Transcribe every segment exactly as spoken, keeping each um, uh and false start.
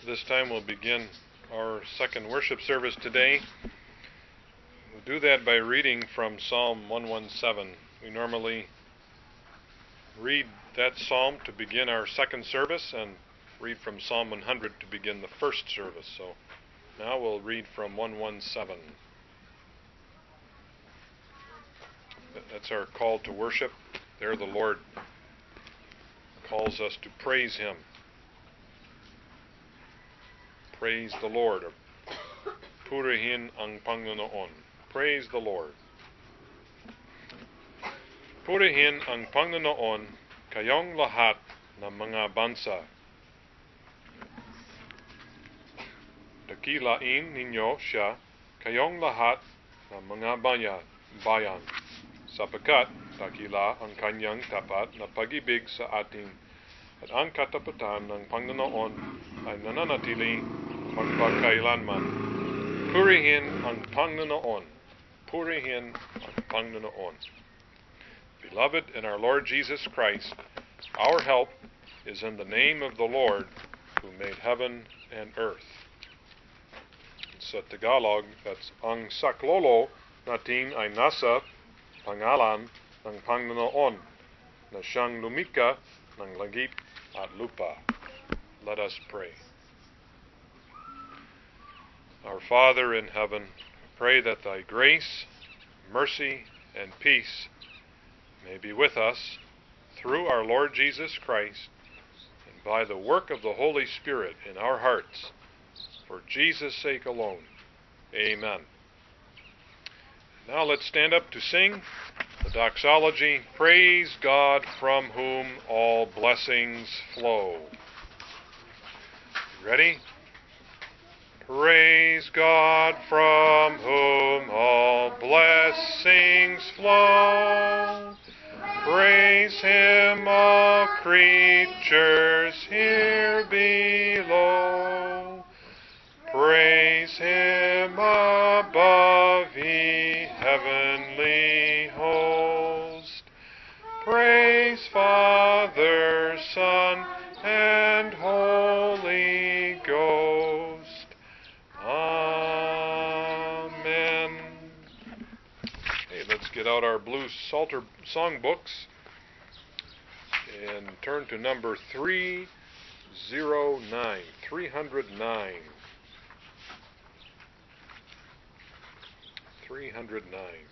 This time we'll begin our second worship service today. We'll do that by reading from Psalm one seventeen. We normally read that psalm to begin our second service and read from Psalm one hundred to begin the first service. So now we'll read from one seventeen. That's our call to worship. There the Lord calls us to praise Him. Praise the Lord. Purihin ang Panginoon. Praise the Lord. Purihin ang Panginoon kayong lahat ng mga bansa. Dakilain ninyo siya kayong lahat ng mga bayan, bayan. Sapagkat dakila ang kanyang tapat na pag-ibig sa atin at ang katapatan ng Panginoon ay nananatili magpakailanman. Purihin ang Panginoon. Purihin ang Panginoon. Beloved in our Lord Jesus Christ, our help is in the name of the Lord who made heaven and earth. Sa Tagalog, that's ang saklolo natin ay nasa pangalan ng Panginoon na siyang lumikha ng langit at lupa. Let us pray. Our Father in heaven, pray that Thy grace, mercy, and peace may be with us through our Lord Jesus Christ and by the work of the Holy Spirit in our hearts, for Jesus' sake alone. Amen. Now let's stand up to sing the doxology, Praise God from whom all blessings flow. Ready? Praise God from whom all blessings flow. Praise Him, all creatures here below. Praise Him above, ye heavenly host. Praise Father, Son, and Holy Ghost. Amen. Hey, let's get out our blue Psalter songbooks and turn to number three oh nine. three oh nine. three oh nine.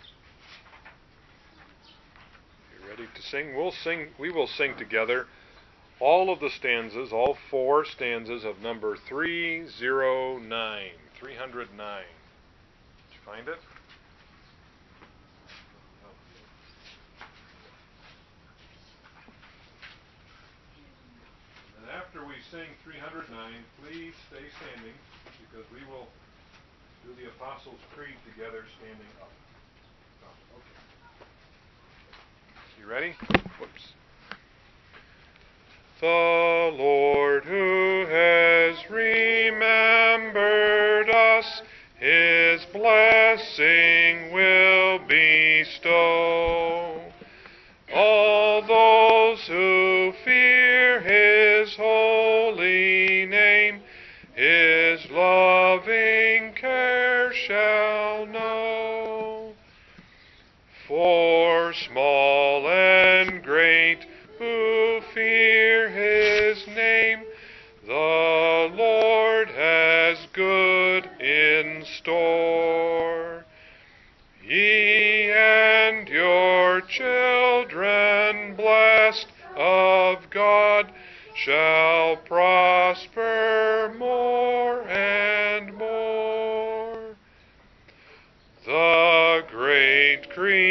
You ready to sing? We'll sing. We will sing together all of the stanzas, all four stanzas of number three oh nine. three oh nine. Did you find it? And after we sing three oh nine, please stay standing because we will do the Apostles' Creed together standing up. Oh, okay. You ready? Whoops. The Lord who has remembered us, His blessing will bestow. All those who fear His holy name, His loving care shall know. For small and great who fear His name, the Lord has good in store. Ye and your children, blessed of God, shall prosper more and more. The great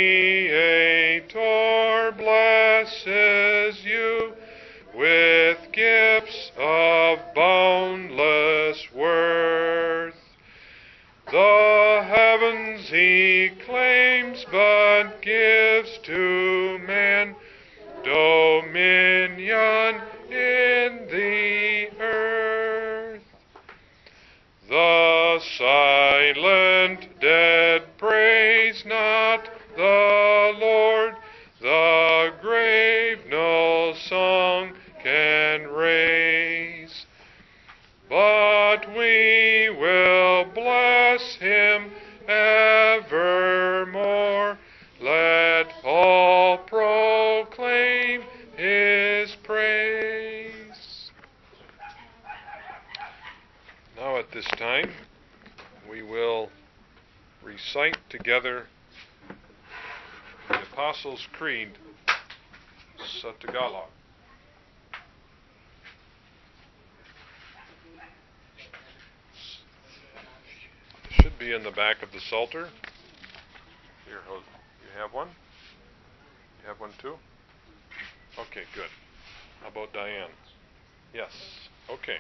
Creator blesses you with gifts of boundless worth. The heavens He claims, but gives to man dominion in the earth. The silent dead praise not the Lord, the grave no song can raise. But this time we will recite together the Apostles' Creed sa Tagalog. It should be in the back of the Psalter. Here, you have one? You have one too? Okay, good. How about Diane? Yes. Okay.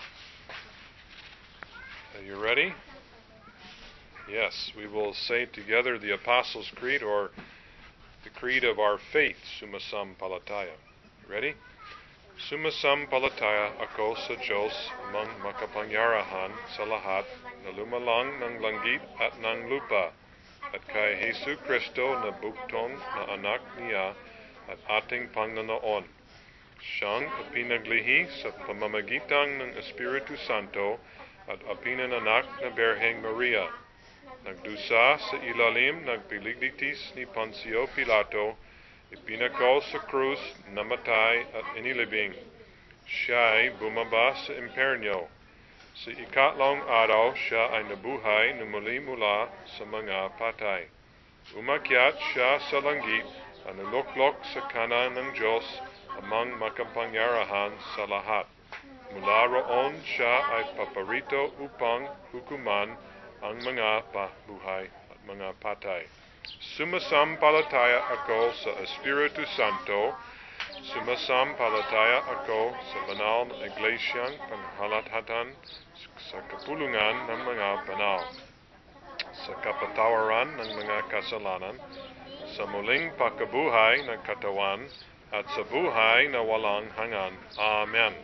Are you ready? Yes, we will say together the Apostles' Creed, or the Creed of our faith, Sumasam Palataya. Ready? Sumasam Palataya ako sa Diyos mang makapangyarihan sa lahat na lumalang ng langit at ng lupa, at kay Hesu Kristo na bukton na anak niya at ating Panginoon. Siyang ipinaglihi sa pamamagitan ng Espiritu Santo at ipinananak na Birheng Maria. Nagdusa sa ilalim ng piliglitis ni Poncio Pilato, ipinako sa krus, namatay at inilibing. Siya'y bumaba sa impernyo. Sa ikatlong araw siya ay nabuhay na muli mula sa mga patay. Umakyat siya sa langit at naluklok sa kanan ng Diyos amang makapangyarihan sa lahat. Mula roon siya ay paparito upang hukuman ang mga pabuhay at mga patay. Sumasampalataya ako sa Espiritu Santo. Sumasampalataya ako sa banal na iglesyang panghalatatan sa kapulungan ng mga banal, sa kapatawaran ng mga kasalanan, sa muling pagkabuhay ng katawan, at sa buhay na walang hanggan. Amen.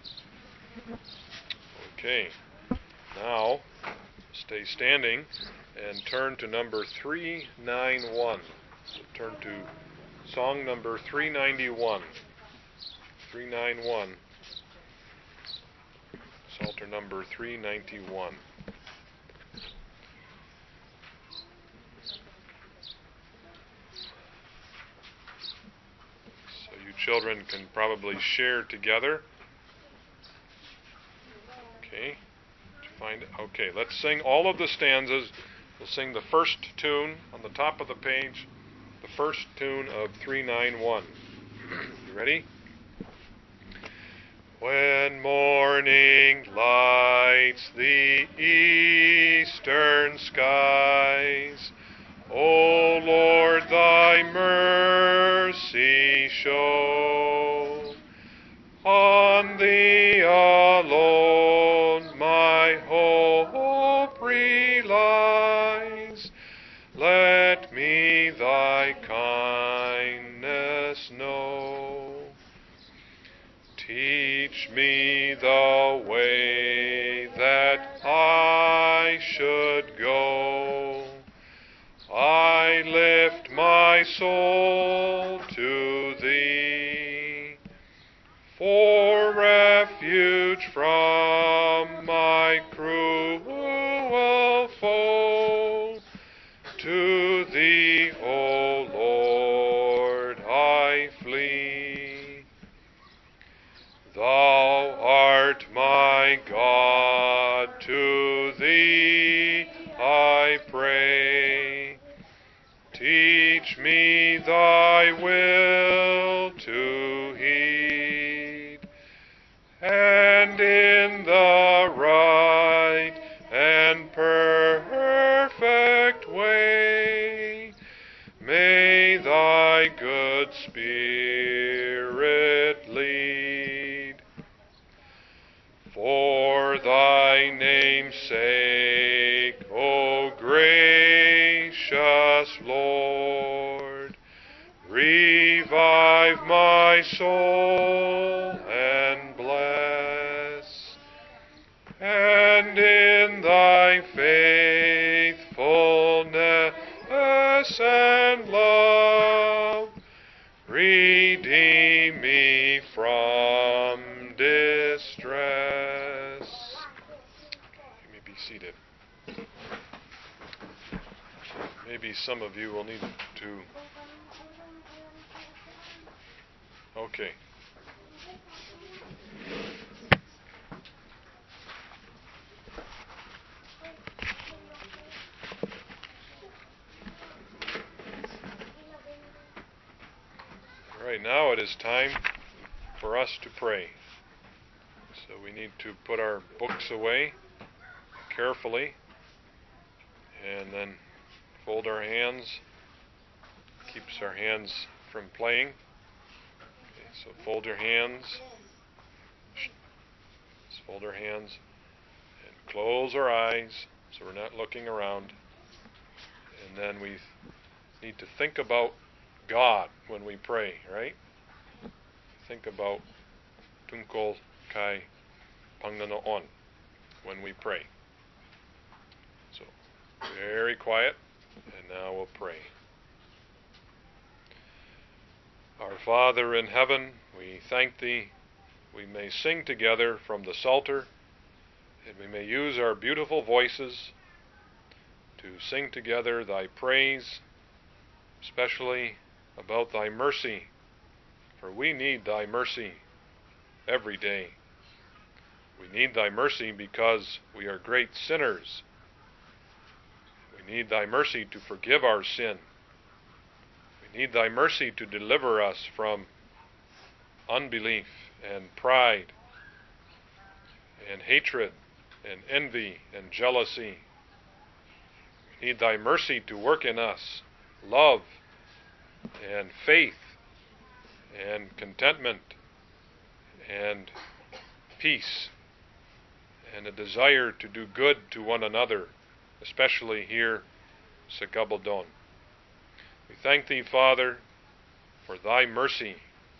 Okay. Now, stay standing and turn to number three ninety-one. So turn to song number three ninety-one. three ninety-one. Psalter number three ninety-one. So you children can probably share together. Okay. Find it. Okay, let's sing all of the stanzas. We'll sing the first tune on the top of the page, the first tune of three ninety-one. You ready? When morning lights the eastern skies, O Lord, thy mercy show. On thee alone my hope relies. Let me thy kindness know. Teach me the way that I should go. I lift my soul to thee, for refuge from my cruel foe. To thee, O Lord, I flee. Thou art my God, to thee I pray. Teach me thy will to heed, and in the right and perfect way may thy good Spirit lead. For thy name's sake, O gracious Lord, revive my soul and bless, and in thy faithfulness and love redeem me from distress. You may be seated. Maybe some of you will need to... Okay. it is time for us to pray. So we need to put our books away carefully and then fold our hands. Keeps our hands from playing. Okay, so fold your hands. Let's fold our hands and close our eyes so we're not looking around. And then we need to think about God when we pray, right? Think about Tungkol Kai Panginoon when we pray. So, very quiet, and now we'll pray. Our Father in heaven, we thank Thee. We may sing together from the Psalter, and we may use our beautiful voices to sing together Thy praise, especially about Thy mercy, for we need Thy mercy every day. We need Thy mercy because we are great sinners. We need Thy mercy to forgive our sin. We need Thy mercy to deliver us from unbelief and pride and hatred and envy and jealousy. We need Thy mercy to work in us love and faith and contentment and peace and a desire to do good to one another, especially here sa Gabaldon. We thank Thee, Father, for Thy mercy,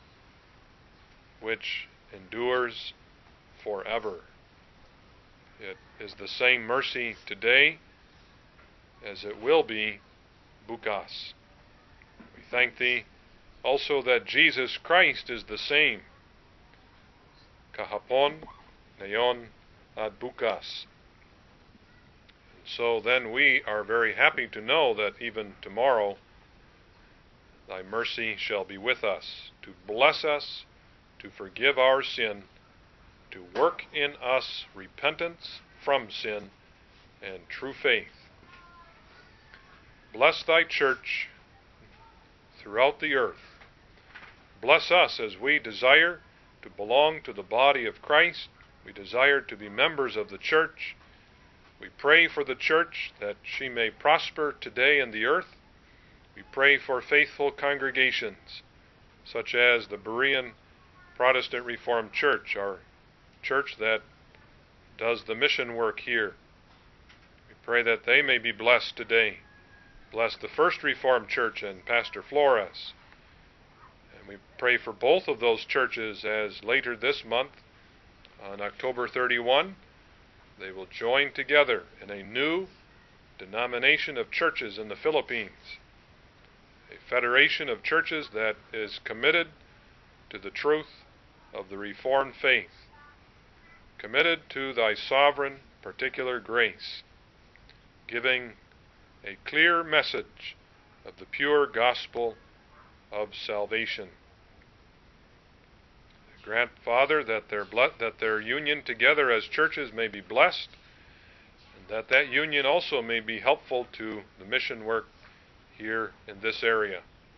which endures forever. It is the same mercy today as it will be bukas. We thank Thee also that Jesus Christ is the same, kahapon, ngayon, at bukas. So then we are very happy to know that even tomorrow Thy mercy shall be with us, to bless us, to forgive our sin, to work in us repentance from sin and true faith. Bless Thy church throughout the earth. Bless us as we desire to belong to the body of Christ. We desire to be members of the church. We pray for the church that she may prosper today in the earth. We pray for faithful congregations, such as the Berean Protestant Reformed Church, our church that does the mission work here. We pray that they may be blessed today. Bless the First Reformed Church and Pastor Flores. And we pray for both of those churches as later this month, on October thirty-first, they will join together in a new denomination of churches in the Philippines, a federation of churches that is committed to the truth of the Reformed faith, committed to Thy sovereign particular grace, giving a clear message of the pure gospel of salvation. Grant, Father, that their, ble- that their union together as churches may be blessed, and that that union also may be helpful to the mission work here in this area.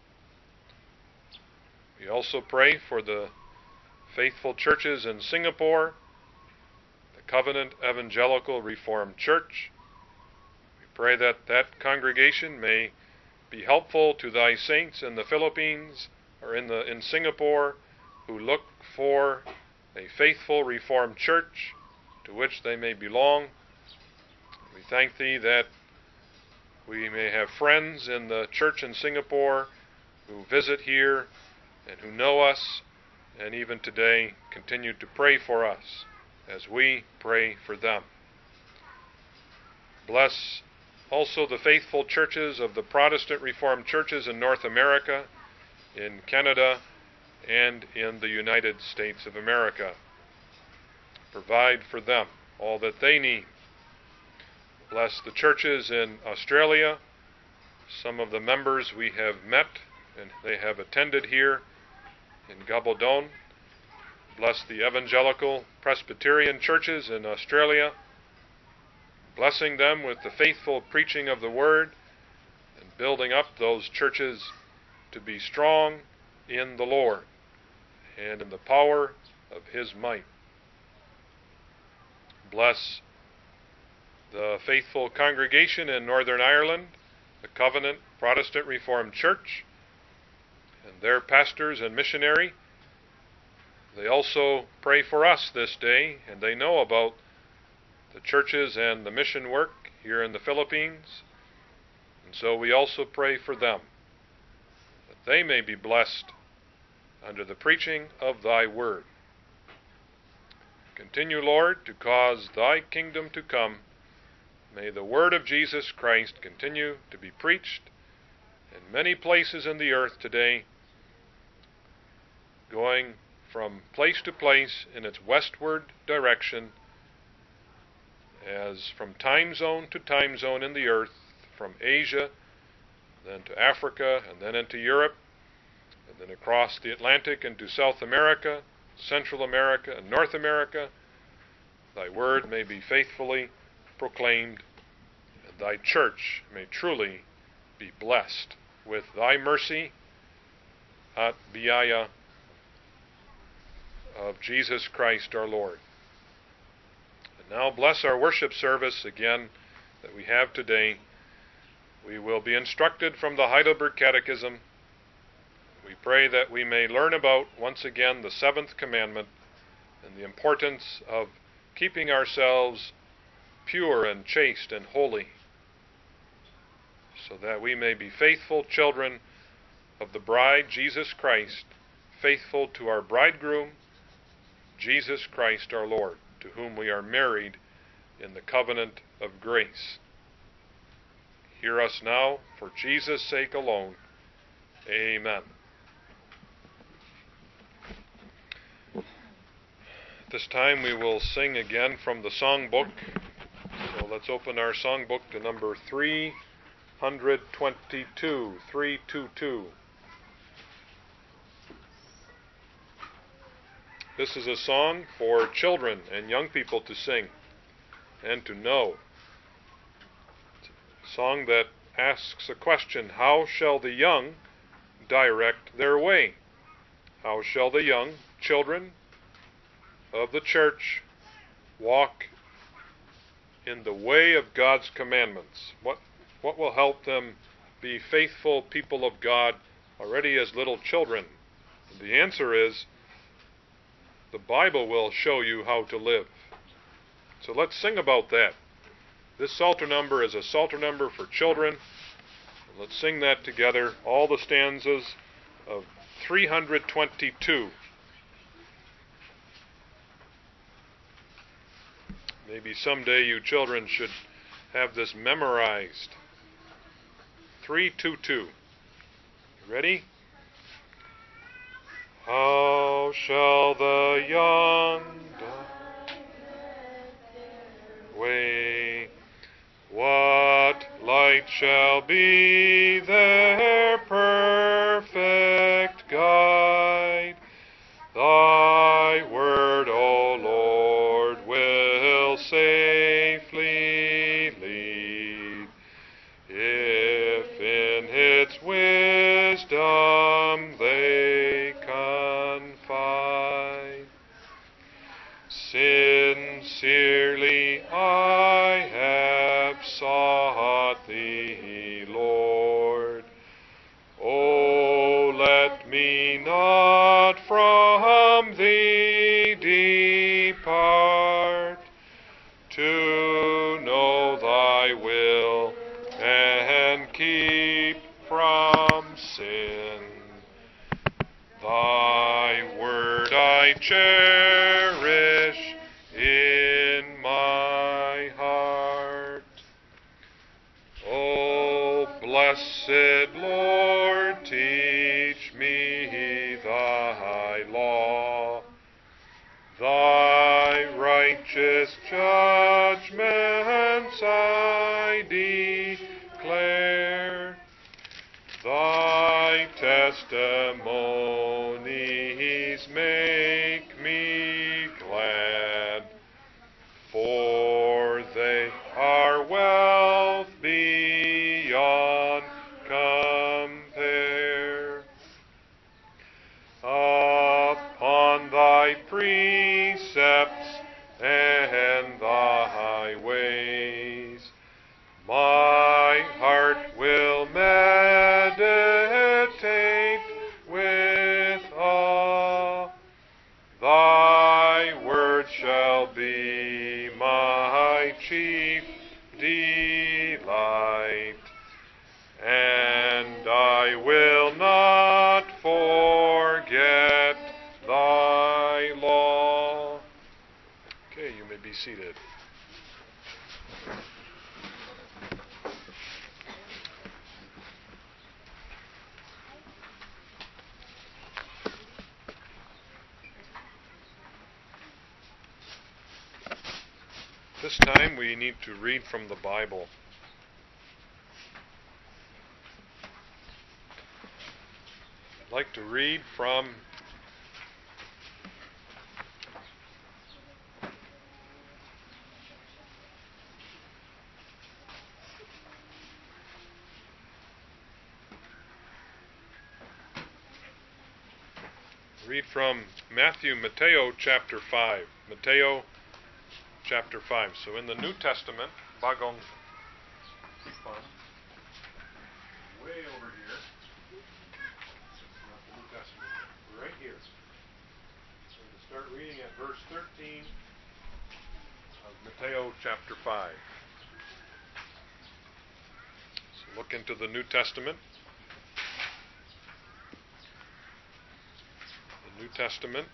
We also pray for the faithful churches in Singapore, the Covenant Evangelical Reformed Church. We pray that that congregation may be helpful to Thy saints in the Philippines or in the in Singapore, who look for a faithful Reformed church to which they may belong. We thank Thee that we may have friends in the church in Singapore who visit here and who know us, and even today continue to pray for us as we pray for them. Bless also the faithful churches of the Protestant Reformed churches in North America, in Canada, and in the United States of America. Provide for them all that they need. Bless the churches in Australia. Some of the members we have met and they have attended here in Gabaldon. Bless the evangelical Presbyterian churches in Australia, blessing them with the faithful preaching of the Word and building up those churches to be strong in the Lord. and in the power of his might. Bless the faithful congregation in Northern Ireland, the Covenant Protestant Reformed Church, and their pastors and missionary. They also pray for us this day, and they know about the churches and the mission work here in the Philippines, and so we also pray for them, that they may be blessed under the preaching of thy word. Continue, Lord, to cause thy kingdom to come. May the word of Jesus Christ continue to be preached in many places in the earth today, going from place to place in its westward direction, as from time zone to time zone in the earth, from Asia, then to Africa, and then into Europe, and then across the Atlantic into South America, Central America, and North America. Thy word may be faithfully proclaimed, and thy church may truly be blessed with thy mercy at Biaya of Jesus Christ our Lord. And now bless our worship service again that we have today. We will be instructed from the Heidelberg Catechism. We pray that we may learn about, once again, the seventh commandment and the importance of keeping ourselves pure and chaste and holy, so that we may be faithful children of the bride, Jesus Christ, faithful to our bridegroom, Jesus Christ our Lord, to whom we are married in the covenant of grace. Hear us now, for Jesus' sake alone. Amen. At this time we will sing again from the songbook. So let's open our songbook to number three twenty-two, three twenty-two. This is a song for children and young people to sing and to know. It's a song that asks a question: how shall the young direct their way? How shall the young children of the church walk in the way of God's commandments? What, what will help them be faithful people of God already as little children? And the answer is, the Bible will show you how to live. So let's sing about that. This Psalter number is a Psalter number for children. Let's sing that together, all the stanzas of three twenty-two. Maybe someday you children should have this memorized. three twenty-two. Ready? How shall the young way? What light shall be their perfect guide? Thy word, O Lord, will safely lead, if in its wisdom they confide. Sincerely I have sought thee, Lord. Oh, let me not from thee depart, to know thy will and keep from sin. Thy word I cherish in my heart. O blessed Lord, teach me thy law. Thy righteous judgments I declare. Thy testimonies make me glad, for they are wealth beyond compare. Upon seated. This time we need to read from the Bible. I'd like to read from read from Matthew, Mateo chapter five. Mateo chapter five. So in the New Testament, Bagong Tipan, way over here. Not the New Testament, right here. So we're going to start reading at verse thirteen of Mateo chapter five. So look into the New Testament. The New Testament.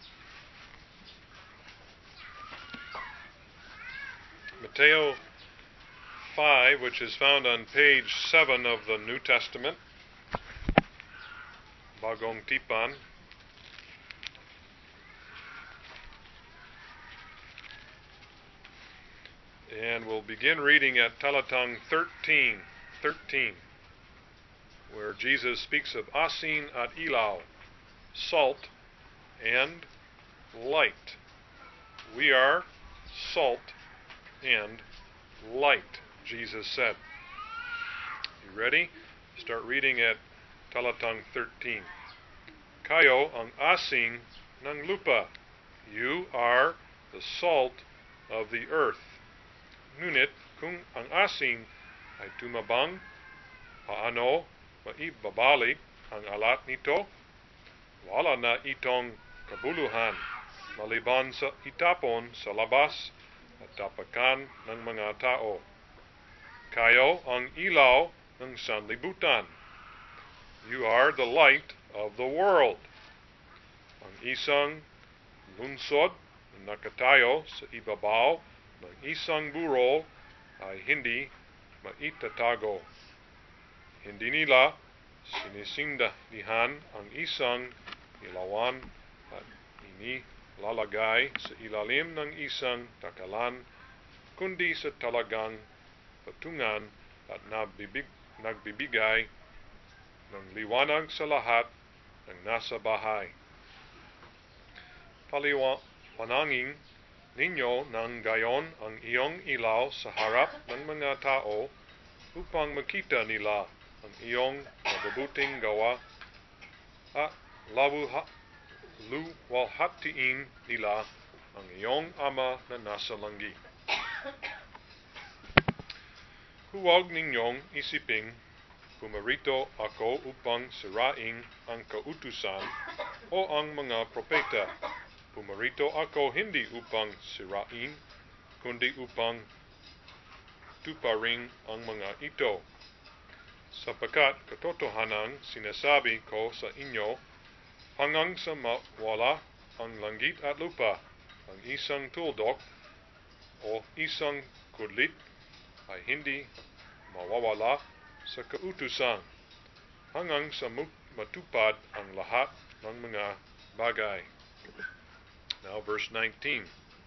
Mateo five, which is found on page seven of the New Testament. Bagong Tipan. And we'll begin reading at Talatang thirteen, thirteen, where Jesus speaks of asin at ilaw, salt and light. We are salt and light, Jesus said. You ready? Start reading at Talatang thirteen. Kayo ang asin ng lupa. You are the salt of the earth. Ngunit kung ang asin ay tumabang, paano maibabalik ang alat nito? Wala na itong kabuluhan, maliban sa itapon sa labas at tapakan ng mga tao. Kayo ang ilaw ng sanlibutan. You are the light of the world. Ang isang lungsod na nakatayo sa ibabaw ng isang burol ay hindi maitatago. Hindi nila sinisindihan ang isang ilawan at inilalagay sa ilalim ng isang takalan, kundi sa talagang patungan at nabibig, nagbibigay ng liwanag sa lahat ng nasa bahay. Paliwanagin ninyo ng gayon ang iyong ilaw sa harap ng mga tao upang makita nila ang iyong mabubuting gawa at luwalhatiin nila ang iyong Ama na nasa langit. Huwag ninyong isiping pumarito ako upang sirain ang kautusan o ang mga propeta. Pumarito ako hindi upang sirain, kundi upang tuparin ang mga ito. Sapagkat katotohanan sinasabi ko sa inyo, hanggang sa mawala ang langit at lupa, ang isang tuldok o isang kudlit ay hindi mawawala sa kautusan, hanggang sa matupad ang lahat ng mga bagay. Now verse nineteen.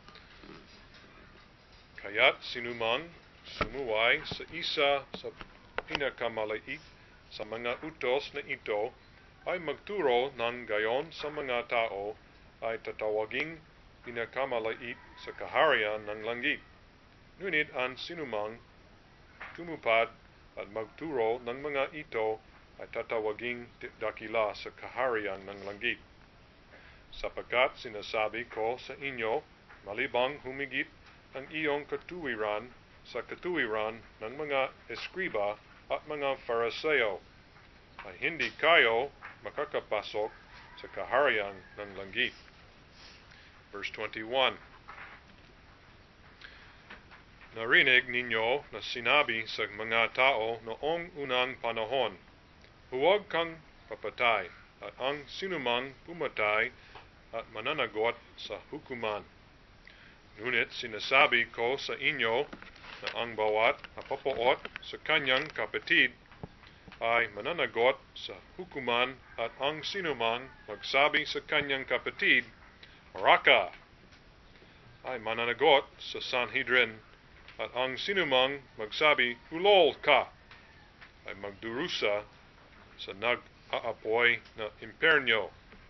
Kaya't sinumang sumuway sa isa sa pinakamaliit sa mga utos na ito ay magturo ng gayon sa mga tao ay tatawaging pinakamaliit sa kaharian ng langit. Ngunit ang sinumang tumupad at magturo ng mga ito ay tatawaging dakila sa kaharian ng langit. Sapagkat sinasabi ko sa inyo, malibang humigit ang iyong katuwiran sa katuwiran ng mga eskriba at mga Fariseo, ay hindi kayo makakapasok sa kaharian ng langit. Verse twenty-one. Narinig ninyo na sinabi sa mga tao noong unang panahon, huwag kang papatay, at ang sinumang pumatay at mananagot sa hukuman. Ngunit sinasabi ko sa inyo na ang bawat napapaot sa kanyang kapatid ay mananagot sa hukuman at ang sinumang magsabi sa kanyang kapatid, Raka, ay mananagot sa Sanhedrin at ang sinumang magsabi, Hulol ka, ay magdurusa sa nag-aapoy na impernyo.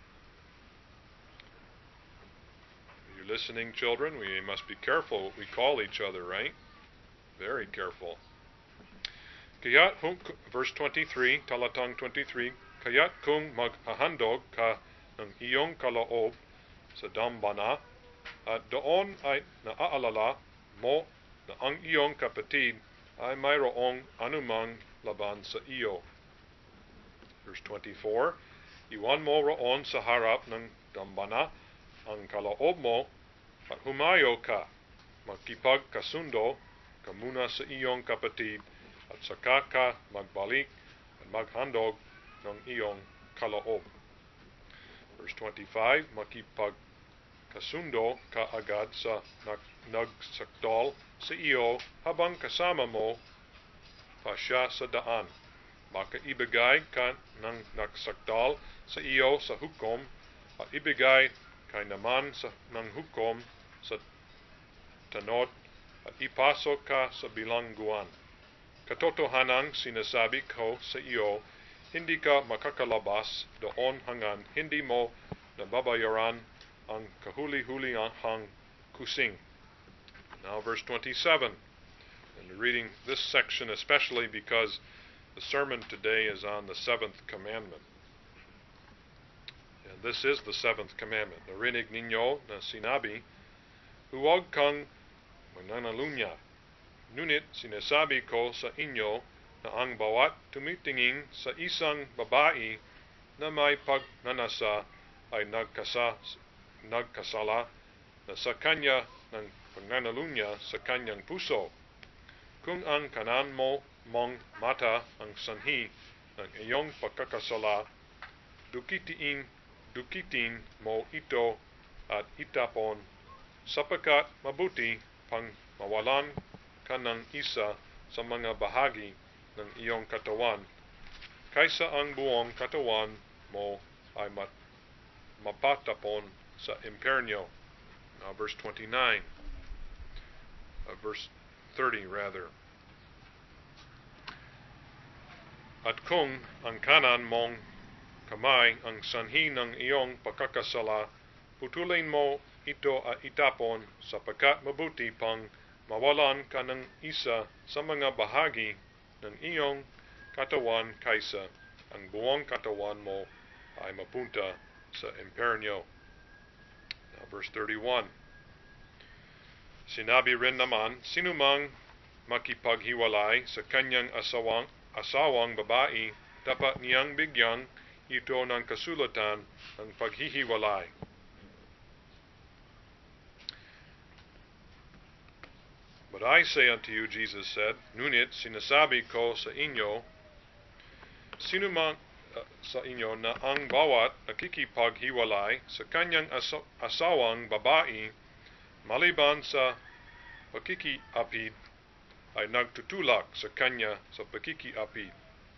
Are you listening, children? We must be careful what we call each other, right? Very careful. Kaya't, verse twenty-three, talatang twenty-three, kaya't kung maghahandog ka ng iyong kaloob sa dambana, at doon ay naaalala mo na ang iyong kapatid ay mayroong anumang laban sa iyo. Verse twenty-four, iwan mo roon sa harap ng dambana ang kaloob mo at humayo ka, magkipagkasundo ka muna sa iyong kapatid at saka ka magbalik at maghandog ng iyong kaloob. Verse twenty-five, makipagkasundo ka agad sa nagsakdal sa iyo habang kasama mo pa siya sa daan. Baka ibigay ka ng nagsakdal sa iyo sa hukom at ibigay kay naman sa, ng hukom sa tanod at ipasok ka sa bilangguan. Katotohanang sinasabi ko sa iyo, hindi ka makakalabas doon hanggang hindi mo nababayaran ang kahuli-hulihang kusing. Now verse twenty-seven. And we're reading this section especially because the sermon today is on the seventh commandment. And this is the seventh commandment. Narinig ninyo na sinabi, huwag kang mananalunya. Ngunit sinasabi ko sa inyo na ang bawat tumitingin sa isang babae na may pagnanasa ay nagkasa, nagkasala na sa kanya ng pagnanalunya sa kanyang puso. Kung ang kanan mo mong mata ang sanhi ng iyong pagkakasala, dukitin, dukitin mo ito at itapon, sapagkat mabuti pang mawalan ka ng isa sa mga bahagi ng iyong katawan, kaysa ang buong katawan mo ay mat, mapatapon sa impernyo. Now verse twenty-nine, uh, verse thirty rather. At kung ang kanan mong kamay ang sanhi ng iyong pagkakasala, putulin mo ito at itapon, sapagkat mabuti pang mawalan ka ng isa sa mga bahagi ng iyong katawan kaysa ang buong katawan mo ay mapunta sa impernyo. Now verse thirty-one. Sinabi rin naman, sinumang makipaghiwalay sa kanyang asawang, asawang babae, dapat niyang bigyang ito ng kasulatan ng paghihiwalay. But I say unto you, Jesus said, ngunit sinasabi ko sa inyo, sinumang uh, sa inyo na ang bawat nakikipaghiwalay sa kanyang asa- asawang babae, maliban sa pakikiapid, ay nagtutulak sa kanya sa pakikiapid.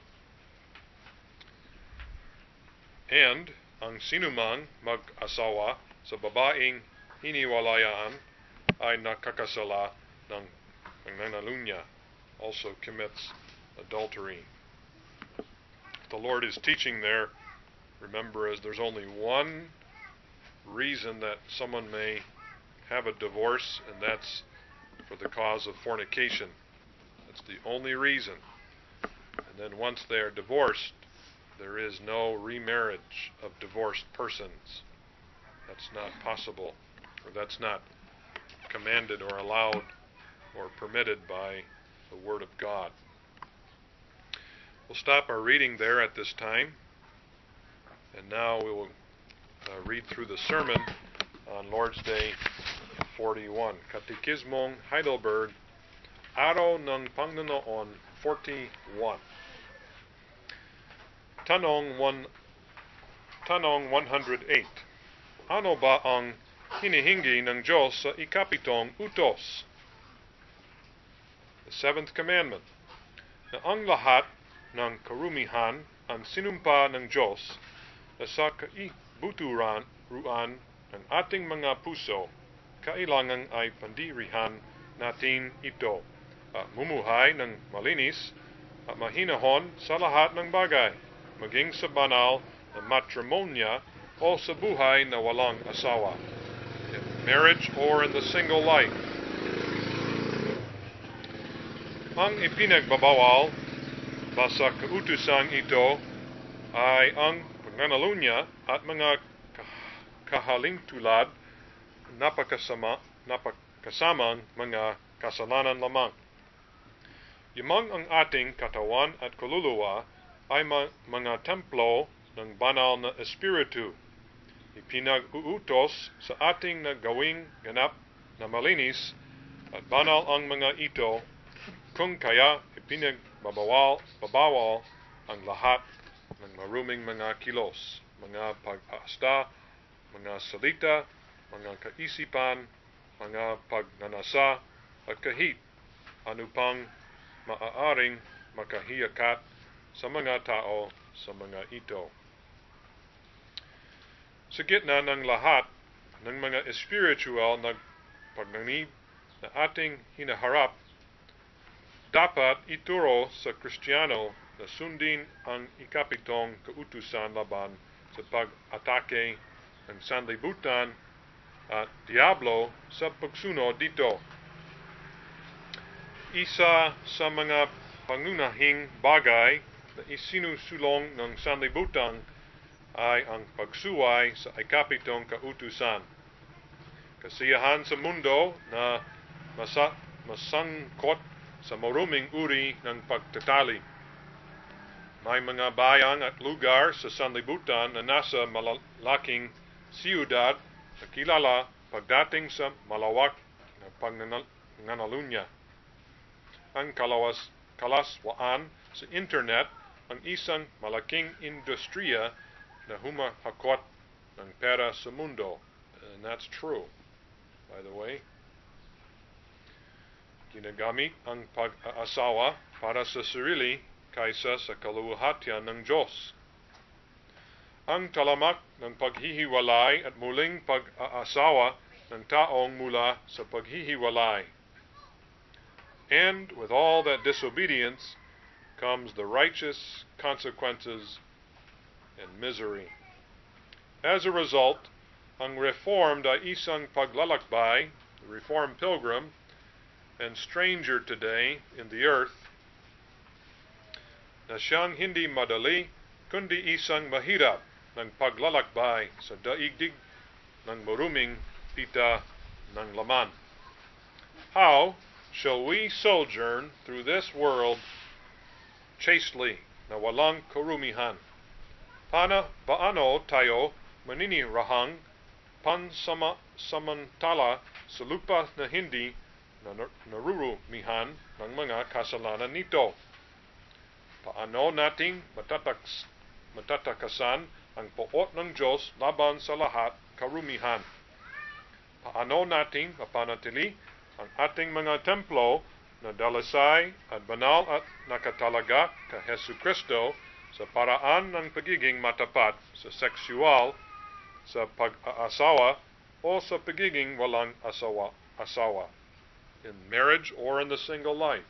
And ang sinumang mag-asawa sa babaeng hiniwalayan ay nakakasala ng pagnanalunya, also commits adultery. The Lord is teaching there, remember, as there's only one reason that someone may have a divorce, and that's for the cause of fornication. That's the only reason. And then once they are divorced, there is no remarriage of divorced persons. That's not possible, or that's not commanded or allowed or permitted by the Word of God. We'll stop our reading there at this time, and now we will uh, read through the sermon on Lord's Day forty-one. Katekismong Heidelberg, Araw ng Panginoon forty-one. Tanong one, Tanong one hundred eight. Ano ba ang hinihingi ng Diyos sa ikapitong utos. The seventh commandment, na ang lahat ng karumihan ang sinumpa ng Diyos na sa kaibuturan ruan ng ating mga puso, kailangan ay pandirihan natin ito at mumuhay ng malinis at mahinahon sa lahat ng bagay, maging sa banal na matrimonya o sa buhay na walang asawa, in marriage or in the single life. Ang ipinagbabawal ba sa kautusan ito ay ang pangangalunya at mga kahalintulad napakasama, napakasamang mga kasalanan lamang. Yamang ang ating katawan at kaluluwa ay ma- mga templo ng banal na espiritu. Ipinag-uutos sa ating na gawing ganap na malinis at banal ang mga ito, kung kaya ipinagbabawal babawal ang lahat ng maruming mga kilos, mga pag-asta, mga salita, mga kaisipan, mga pagnanasa, at kahit ano pang maaaring makahiyakat sa mga tao sa mga ito. Sa gitna ng lahat ng mga espiritual na pagnanib na ating hinaharap, dapat ituro sa Kristiyano na sundin ang ikapitong kautusan laban sa pag-atake ng sanlibutan at diablo sa pagsunod dito. Isa sa mga pangunahing bagay na isinusulong ng sanlibutan ay ang pagsuway sa ikapitong kautusan. Kasiyahan sa mundo na masa, masangkot sa maruming uri ng pagtatali. May mga bayan at lugar sa sanlibutan na nasa malalaking siyudad na kilala pagdating sa malawak na pangangalunya. Ang kalawas, kalaswaan sa internet ang isang malaking industriya na humahakot ng pera sa mundo. And that's true, by the way. Ginagamit ang pag-aasawa para sa sarili kaysa sa kaluwalhatian ng Diyos. Ang talamak ng paghihiwalay at muling pag-aasawa ng taong mula sa paghihiwalay. And with all that disobedience comes the righteous consequences and misery. As a result, ang Reformed ay isang paglalakbay, the Reformed pilgrim, and stranger today in the earth, na siyang hindi madali, kundi isang mahirap ng paglalakbay sa daigdig ng maruming pita ng laman. How shall we sojourn through this world chastely, na walang karumihan? Paano, paano tayo maninirahang pansamantala sa lupa na hindi na narurumihan ng mga kasalanan nito? Paano nating matataks, matatakasan ang poot ng Diyos laban sa lahat karumihan? Paano nating mapanatili ang ating mga templo na dalasay at banal at nakatalaga kay Hesu Kristo sa paraan ng pagiging matapat sa sexual, sa pag-aasawa, o sa pagiging walang asawa, asawa, in marriage or in the single life.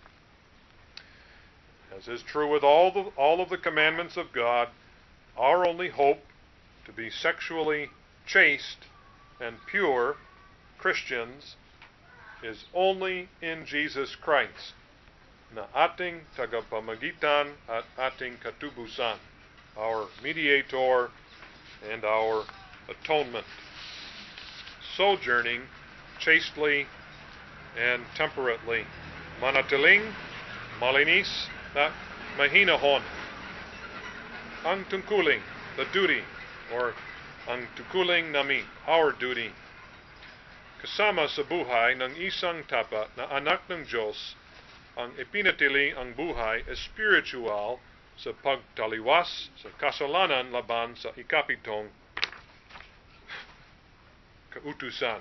As is true with all the, all of the commandments of God, our only hope to be sexually chaste and pure Christians is only in Jesus Christ, na ating tagapamagitan at ating katubusan, our mediator and our atonement, sojourning chastely and temperately, manatiling, malinis, at mahinahon. Ang tungkuling, the duty, or ang tungkuling namin, our duty, kasama sa buhay ng isang tapat na anak ng Diyos, ang ipinatili ang buhay espiritual sa pagtaliwas sa kasalanan laban sa ikapitong kautusan.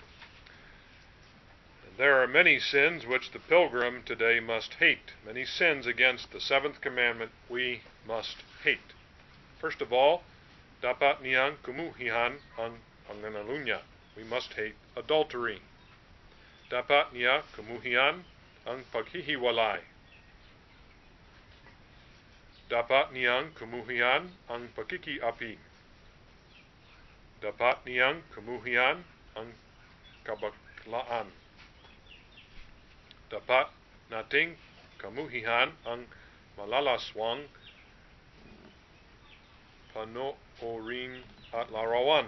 And there are many sins which the pilgrim today must hate. Many sins against the seventh commandment we must hate. First of all, dapat niyang kumuhihan ang pangangalunya. We must hate adultery. Dapat niya kumuhian ang paghihiwalay. Dapat niyang kumuhian ang pakikiapi. Dapat niyang kumuhian ang kabaklaan. Dapat nating kamuhihan ang malalaswang panoorin at larawan.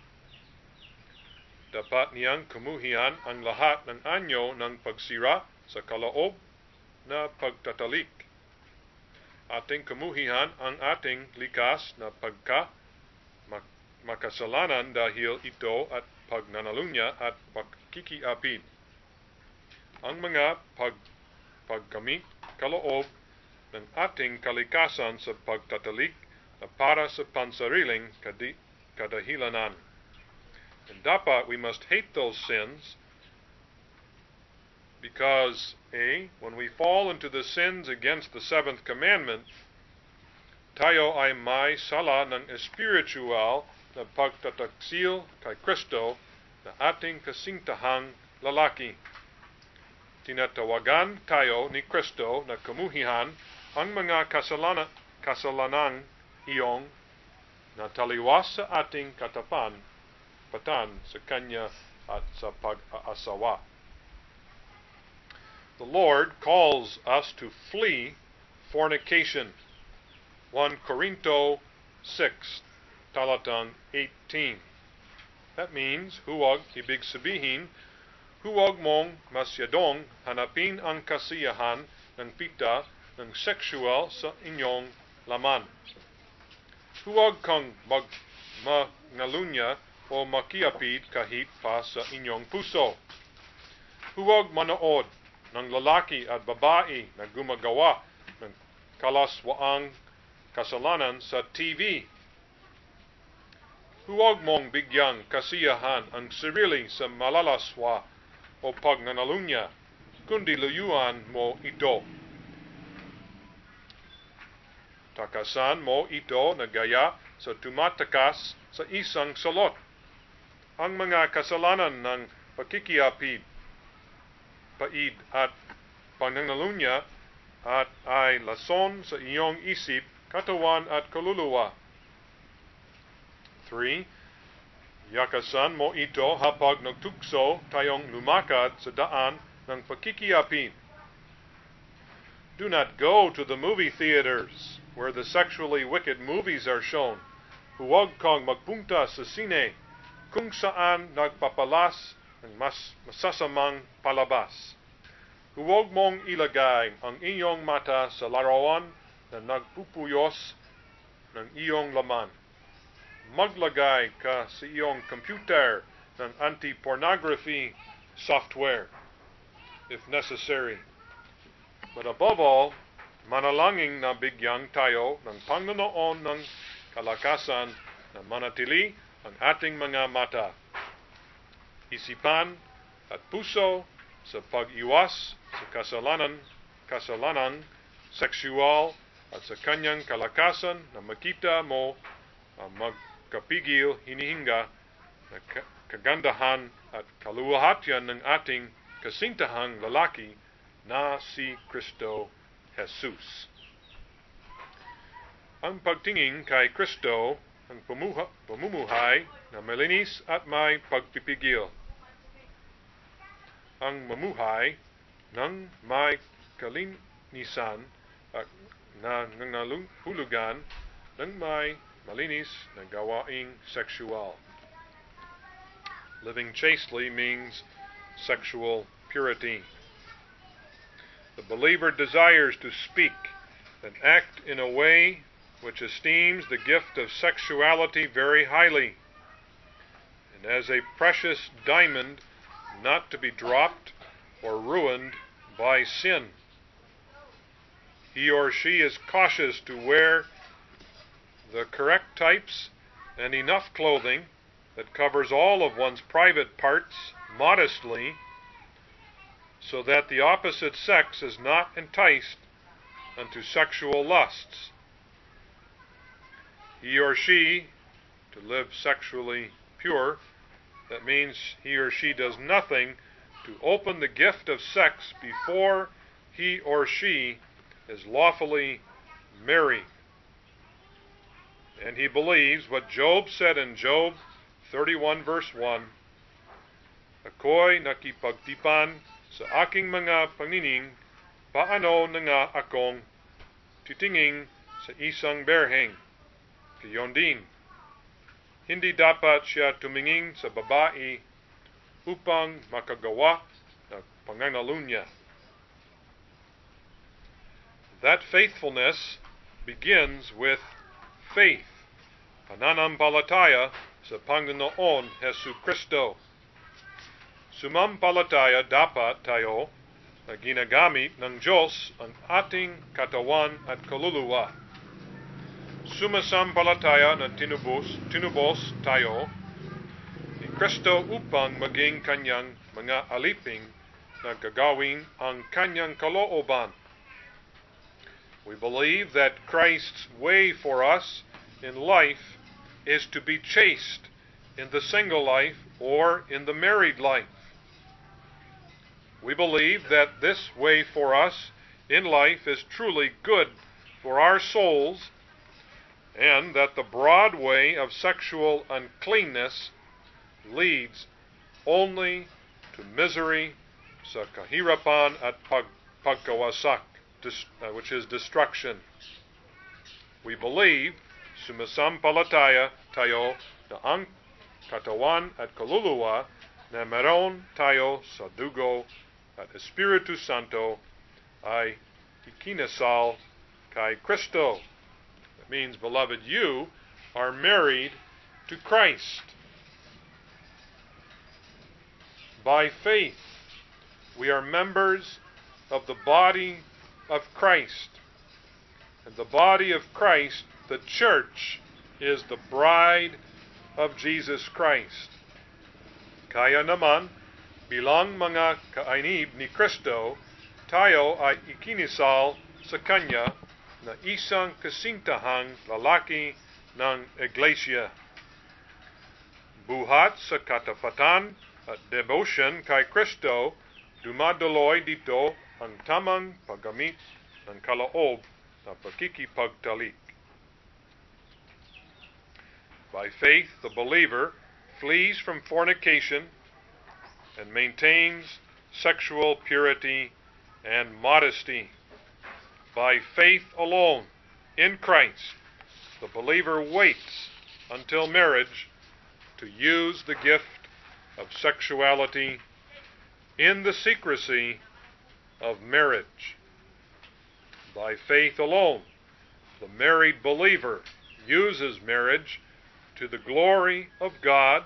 Dapat niyang kamuhian ang lahat ng anyo ng pagsira sa kaloob na pagtatalik. Ating kamuhihan ang ating likas na pagka makasalanan dahil ito at pagnanalunya at pagkikiapid. Ang mga pag, paggamit kaloob ng ating kalikasan sa pagtatalik na para sa pansariling kadi, kadahilanan. And dapat we must hate those sins because, A, when we fall into the sins against the seventh commandment, tayo ay may sala ng espiritual na pagtataksil kay Kristo na ating kasintahang lalaki. Tinatawagan tayo ni Kristo na kamuhihan ang mga kasalana, kasalanang iyong nataliwas sa ating katapan patan sa kanya at sa pag-aasawa. The Lord calls us to flee fornication. First Corinthians six, talatang eighteen. That means, huwag ibig sabihin, huwag mong masyadong hanapin ang kasiyahan ng pita ng sexual sa inyong laman. Huwag kang magngalunya o makiapid kahit pa sa inyong puso. Huwag manood ng lalaki at babae na gumagawa ng kalaswaang kasalanan sa T V. Huwag mong bigyang kasiyahan ang sarili sa malalaswa o pagnanalunya, kundi layuan mo ito. Takasan mo ito na gaya sa tumatakas sa isang salot. Ang mga kasalanan ng pakikiapid, paid at pananalunya at ay lason sa iyong isip, katawan at kaluluwa. Three, yakasan mo ito hapag nagtukso tayong lumakad sa daan ng pakikiapid. Do not go to the movie theaters where the sexually wicked movies are shown. Huwag kang magpunta sa sine kung saan nagpapalas ng mas masasamang palabas. Huwag mong ilagay ang iyong mata sa larawan na nagpupuyos ng iyong laman. Maglagay ka sa iyong computer ng anti-pornography software, if necessary. But above all, manalangin na bigyang tayo ng Panginoon ng kalakasan na manatili ang ating mga mata, isipan at puso sa pag-iwas sa kasalanan, kasalanang sexual at sa kanyang kalakasan na makita mo ang magkapigil hinihinga na kagandahan at kaluwalhatian ng ating kasintahang lalaki na si Kristo Jesus. Ang pagtingin kay Kristo ang pamuha, pamumuhay na malinis at may pagpipigil. Ang mamuhay ng may kalinisan at na nangangahulugan ng may malinis na gawaing sexual. Living chastely means sexual purity. The believer desires to speak and act in a way which esteems the gift of sexuality very highly, and as a precious diamond not to be dropped or ruined by sin. He or she is cautious to wear the correct types and enough clothing that covers all of one's private parts modestly, so that the opposite sex is not enticed unto sexual lusts. He or she, to live sexually pure, that means he or she does nothing to open the gift of sex before he or she is lawfully married. And he believes what Job said in Job thirty-one verse one, Ako'y nakipagtipan sa aking mga pangining, paano na nga akong titingin sa isang berheng. Gayon din, hindi dapat siya tumingin sa babae upang makagawa ng pangangalunya. That faithfulness begins with faith, pananampalataya sa Panginoon Hesu Kristo. Sumampalataya dapat tayo na ginagamit ng Diyos ang ating katawan at kaluluwa. Sumasampalataya na tinubos, tinubos tayo ni Kristo upang maging kanyang mga aliping na gagawin ang kanyang kalooban. We believe that Christ's way for us in life is to be chaste in the single life or in the married life. We believe that this way for us in life is truly good for our souls, and that the broad way of sexual uncleanness leads only to misery sa kahirapan at pag pagkawasak, which is destruction. We believe, sumasampalataya tayo na ang katawan at kaluluwa na meron tayo sa dugo at Espiritu Santo ay ikinasal kay Kristo. That means, beloved, you are married to Christ. By faith, we are members of the body of Christ. And the body of Christ, the church, is the bride of Jesus Christ. Kaya naman, bilang mga kaanib ni Kristo, tayo ay ikinisal sa Kanya na isang kasintahang lalaki ng Iglesia. Buhat sa katapatan at devotion kay Kristo, dumadaloy dito ang tamang paggamit ng kaloob na pakikipagtalik. By faith, the believer flees from fornication and maintains sexual purity and modesty. By faith alone, in Christ, the believer waits until marriage to use the gift of sexuality in the secrecy of marriage. By faith alone, the married believer uses marriage to the glory of God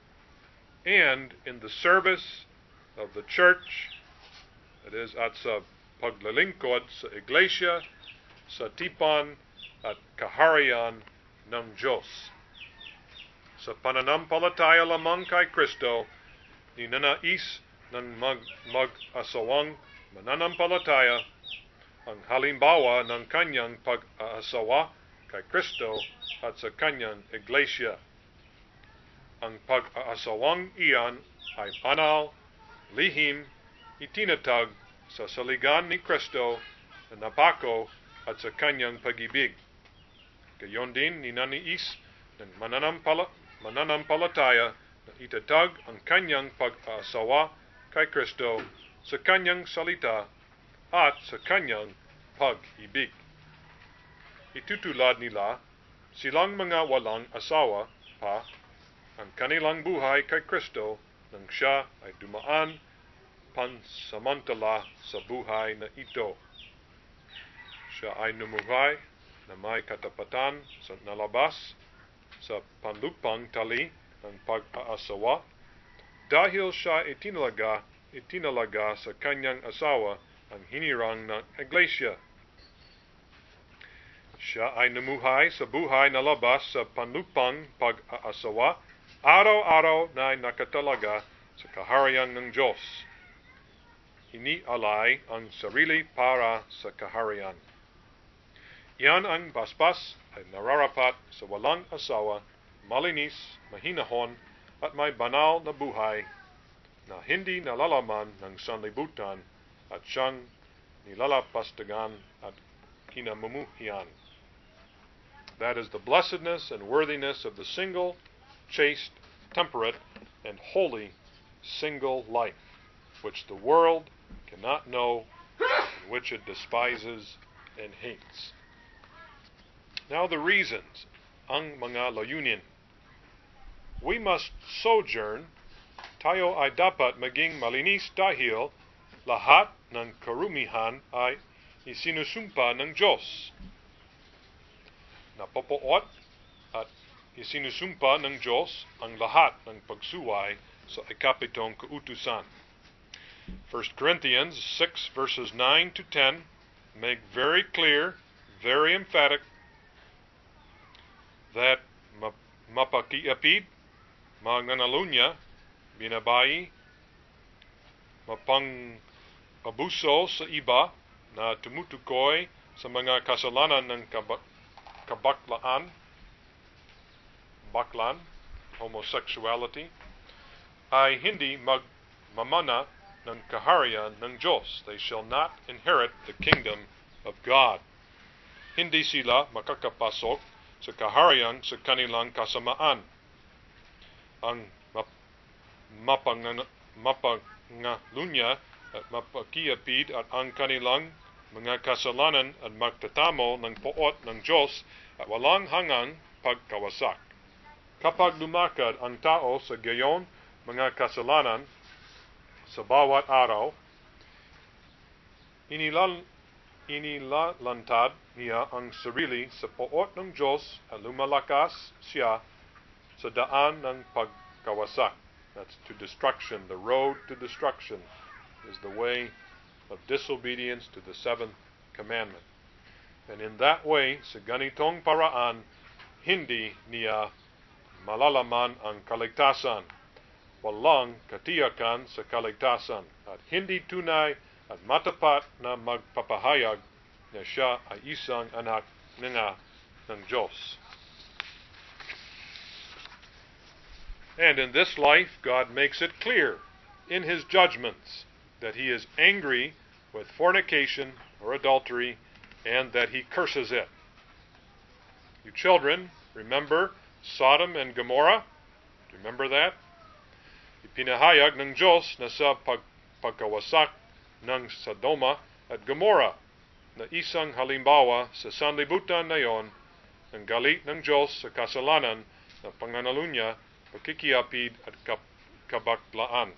and in the service of the church, that is, at sa paglilingkod sa Iglesia, sa tipan at kaharian ng Diyos. Sa pananampalataya lamang kay Kristo, ninanais ng mag mag-asawang mananampalataya ang halimbawa ng kanyang pag-aasawa kay Kristo at sa kanyang Iglesia. Ang pag-aasawang iyan ay banal, lihim, itinatag sa saligan ni Kristo na napako at sa kanyang pag-ibig. Gayon din ninanais ng mananampala, mananampalataya na itatag ang kanyang pag-aasawa kay Kristo sa kanyang salita at sa kanyang pag-ibig. Itutulad nila silang mga walang asawa pa ang kanilang buhay kay Kristo nang siya ay dumaan pansamantala sa buhay na ito. Siya ay numuhay na may katapatan sa nalabas sa panlupang tali ng pag-aasawa dahil siya itinalaga, itinalaga sa kanyang asawa ang hinirang ng Iglesia. Siya ay namuhay sa buhay na labas sa panlupang pag-aasawa araw-araw na nakatalaga sa kaharian ng Diyos. Inialay ang sarili para sa kaharian. Iyan ang basbas ay nararapat sa walang asawa, malinis, mahinahon, at may banal na buhay na hindi nalalaman ng sanlibutan at siyang nilalapastagan at kinamumuhian. That is the blessedness and worthiness of the single, chaste, temperate, and holy single life, which the world cannot know, and which it despises and hates. Now the reasons, ang mga layunin. We must sojourn, tayo ay dapat maging malinis dahil lahat ng karumihan ay isinusumpa ng Diyos. Napopoot at isinusumpa ng Diyos ang lahat ng pagsuway sa ikapitong kautusan. First Corinthians six verses nine to ten make very clear, very emphatic, that mapakiapid, magnanalunya, binabayi, mapang-abuso sa iba na tumutukoy sa mga kasalanan ng kabak kabaklaan, baklan, homosexuality, ay hindi magmamana ng kaharian ng Diyos. They shall not inherit the kingdom of God. Hindi sila makakapasok sa kaharian sa kanilang kasamaan. Ang mapangalunya at mapakiapid at ang kanilang mga kasalanan at magtatamo ng poot ng Diyos at walang hanggang pagkawasak. Kapag lumakad ang tao sa gayon mga kasalanan sa bawat araw, inilal, inilalantad niya ang sarili sa poot ng Diyos at lumalakas siya sa daan ng pagkawasak. That's to destruction. The road to destruction is the way of disobedience to the seventh commandment. And in that way, sa ganitong paraan, hindi niya malalaman ang kaligtasan. Walang katiyakan sa kaligtasan. At hindi tunay at matapat na magpapahayag na siya ay isang anak nga ng Diyos. And in this life, God makes it clear in His judgments that He is angry with fornication or adultery and that He curses it. You children, remember Sodom and Gomorrah? Remember that? Ipinahayag ng Diyos na sa pag pagkawasak ng Sodoma at Gomorrah na isang halimbawa sa sanlibutan na yon ng galit ng Diyos sa kasalanan na panganalunya, pagkikiapid at kabaklaan.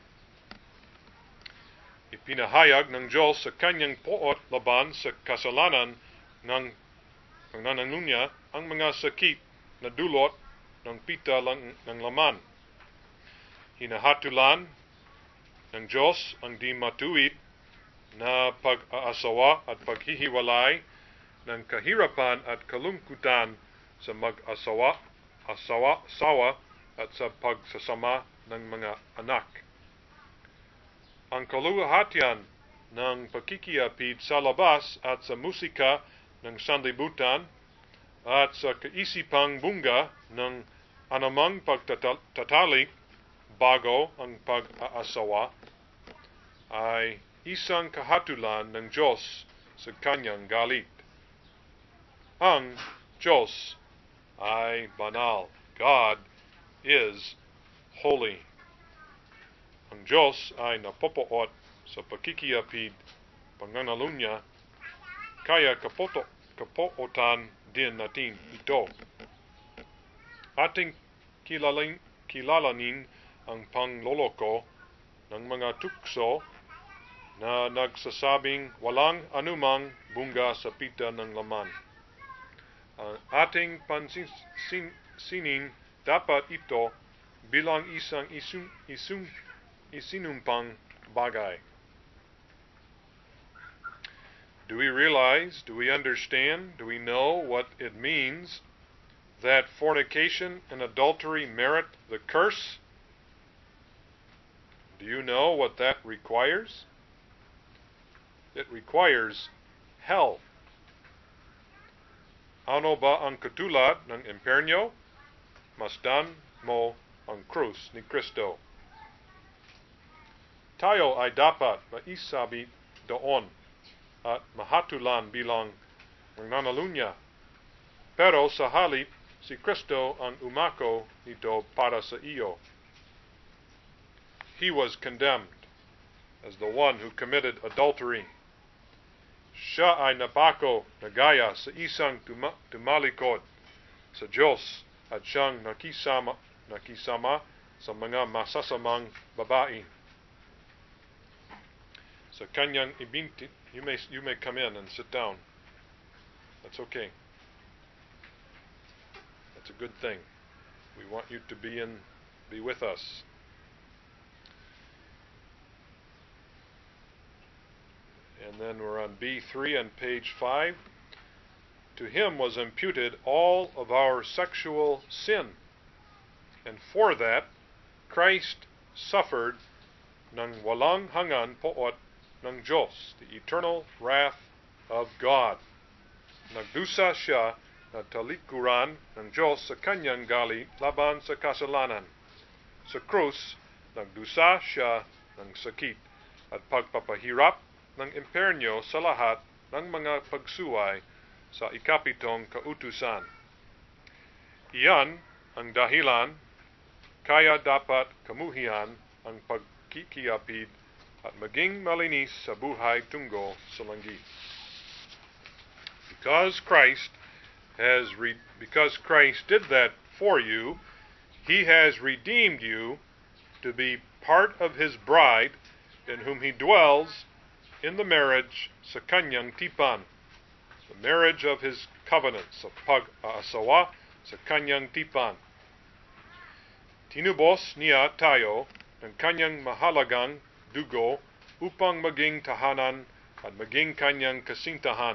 Ipinahayag ng Diyos sa kanyang poot laban sa kasalanan ng panganalunya ang mga sakit na dulot ng pita lang, ng laman. Hinahatulan ng Diyos ang di matuwid na pag-aasawa at paghihiwalay ng kahirapan at kalungkutan sa mag-asawa, asawa, sawa at sa pagsasama ng mga anak. Ang kaluwalhatian ng pagkikiapid sa labas at sa musika ng sanlibutan at sa kaisipang bunga ng anumang pagtatalik bago ang pag-aasawa ay isang kahatulan ng Diyos sa kanyang galit. Ang Diyos ay banal. God is holy. Ang Diyos ay napopoot sa pagkikiapid, panganalunya, kaya kapoto, kapootan din natin ito. Ating kilalanin, kilalanin ang pangloloko ng mga tukso na nagsasabing walang anumang bunga sa pita ng laman. Ang ating pansinin dapat ito bilang isang isum, isum, isinumpang bagay. Do we realize, do we understand, do we know what it means that fornication and adultery merit the curse? Do you know what that requires? It requires hell. Ano ba ang katulad ng impernyo? Masdan mo ang krus ni Kristo. Tayo ay dapat maisabit doon at mahatulan bilang mananalunya. Pero sa halip, si Kristo ang umako nito para sa iyo. He was condemned as the one who committed adultery. Siya ay napako na gaya sa isang tuma- tumalikod sa Diyos at siyang nakisama, nakisama sa mga masasamang babae. Sa kanyang ibinti, you may, you may come in and sit down. That's okay. That's a good thing. We want you to be in, be with us. And then we're on B three on page five. To him was imputed all of our sexual sin, and for that Christ suffered ng walang hanggan poot ng Diyos, the eternal wrath of God. Nagdusa siya na talikuran ng Diyos sa kanyang galit laban sa kasalanan. Sa krus, nagdusa siya ng sakit at pagpapahirap ng impernyo sa lahat ng mga pagsuway sa ikapitong kautusan. Iyan ang dahilan kaya dapat kamuhian ang pagkikiyapid at maging malinis sa buhay tungo sa langit. Because Christ has re- because Christ did that for you, he has redeemed you to be part of his bride, in whom he dwells in the marriage sa kanyang tipan, the marriage of his covenant, sa pag-aasawa sa kanyang tipan. Tinubos niya tayo ng kanyang mahalagang dugo upang maging tahanan at maging kanyang kasintahan.